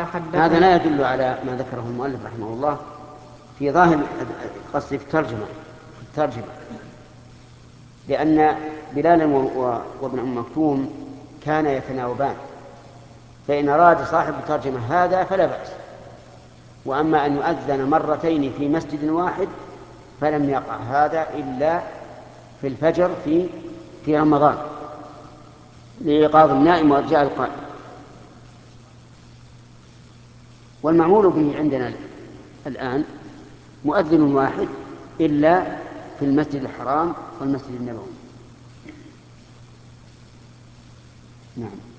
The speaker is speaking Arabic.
حدثنا. هذا لا يدل على ما ذكره المؤلف رحمه الله في ظاهر قصدي في الترجمة، لأن بلال وابن أم مكتوم كانا يتناوبان، فإن أراد صاحب الترجمة هذا فلا بأس، وأما أن يؤذن مرتين في مسجد واحد فلم يقع هذا إلا في الفجر في رمضان لإيقاظ النائم وإرجاع القائم. والمعمول به عندنا الآن مؤذن واحد إلا في المسجد الحرام والمسجد النبوي. نعم.